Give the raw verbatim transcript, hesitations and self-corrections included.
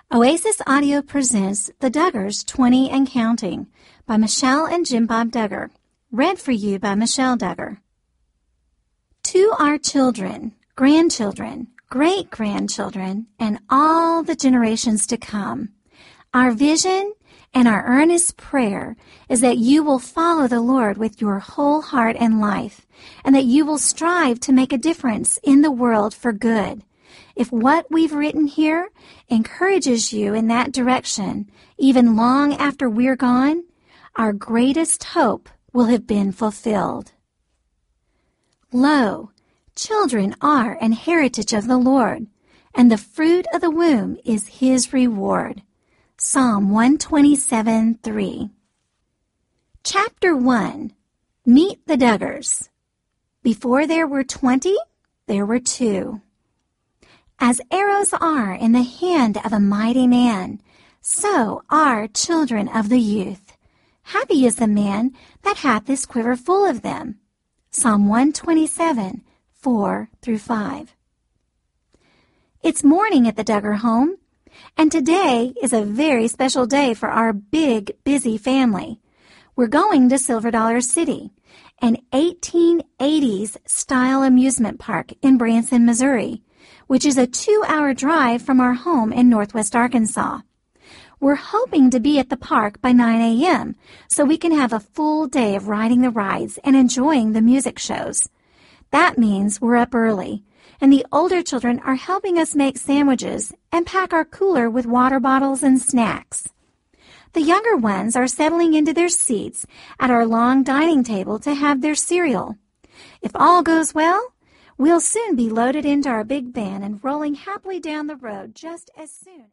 Oasis Audio presents The Duggars twenty and Counting by Michelle and Jim Bob Duggar. Read for you by Michelle Duggar. To our children, grandchildren, great-grandchildren, and all the generations to come, our vision and our earnest prayer is that you will follow the Lord with your whole heart and life, and that you will strive to make a difference in the world for good. If what we've written here encourages you in that direction, even long after we're gone, our greatest hope will have been fulfilled. Lo, children are an heritage of the Lord, and the fruit of the womb is his reward. Psalm one twenty-seven, three. Chapter one. Meet the Duggars. Before there were twenty, there were two. As arrows are in the hand of a mighty man, so are children of the youth. Happy is the man that hath his quiver full of them. Psalm one twenty-seven, four through five. It's morning at the Duggar home, and today is a very special day for our big, busy family. We're going to Silver Dollar City, an eighteen eighties style amusement park in Branson, Missouri, which is a two-hour drive from our home in northwest Arkansas. We're hoping to be at the park by nine a.m. so we can have a full day of riding the rides and enjoying the music shows. That means we're up early, and the older children are helping us make sandwiches and pack our cooler with water bottles and snacks. The younger ones are settling into their seats at our long dining table to have their cereal. If all goes well, we'll soon be loaded into our big van and rolling happily down the road just as soon.